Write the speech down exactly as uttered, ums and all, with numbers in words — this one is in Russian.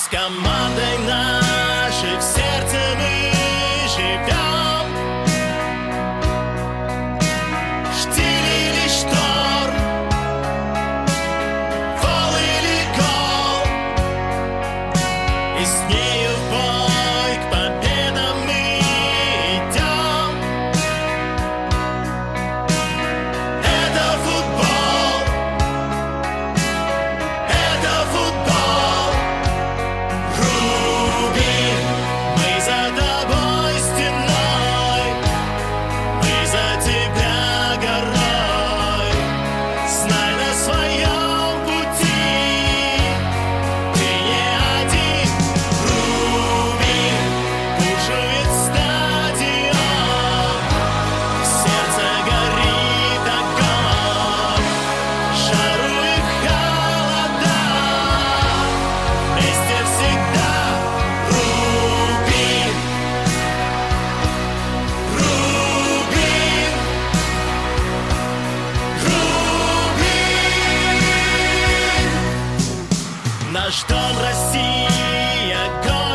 С командой нашей в сердце мы живем. Штиль или шторм, фол или гол, и с нею в бой к победам мы идем. Это футбол, это футбол. Рубин, мы за тобой стеной, мы за тебя горой. Знай, на своем пути ты не один. Рубин бушует стадион, в сердце горит огонь, шарует холода, вместе всегда. Рубин, Рубин, Рубин. Наш дом Россия, город